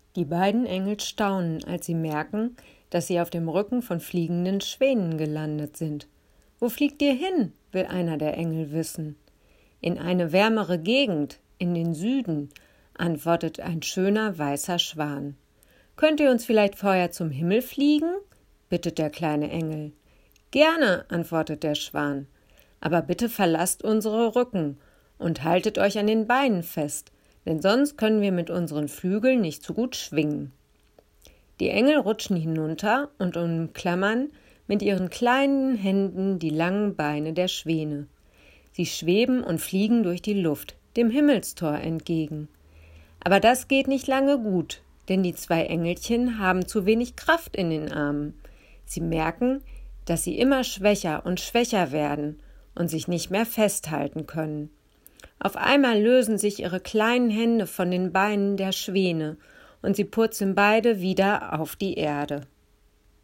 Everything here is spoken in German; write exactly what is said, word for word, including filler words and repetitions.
Die beiden Engel staunen, als sie merken, dass sie auf dem Rücken von fliegenden Schwänen gelandet sind. »Wo fliegt ihr hin?« will einer der Engel wissen. »In eine wärmere Gegend, in den Süden«, antwortet ein schöner weißer Schwan. »Könnt ihr uns vielleicht vorher zum Himmel fliegen?« bittet der kleine Engel. »Gerne«, antwortet der Schwan, »aber bitte verlasst unsere Rücken und haltet euch an den Beinen fest, denn sonst können wir mit unseren Flügeln nicht so gut schwingen.« Die Engel rutschen hinunter und umklammern mit ihren kleinen Händen die langen Beine der Schwäne. Sie schweben und fliegen durch die Luft, dem Himmelstor entgegen. Aber das geht nicht lange gut, denn die zwei Engelchen haben zu wenig Kraft in den Armen. Sie merken, dass sie immer schwächer und schwächer werden und sich nicht mehr festhalten können. Auf einmal lösen sich ihre kleinen Hände von den Beinen der Schwäne und sie purzeln beide wieder auf die Erde.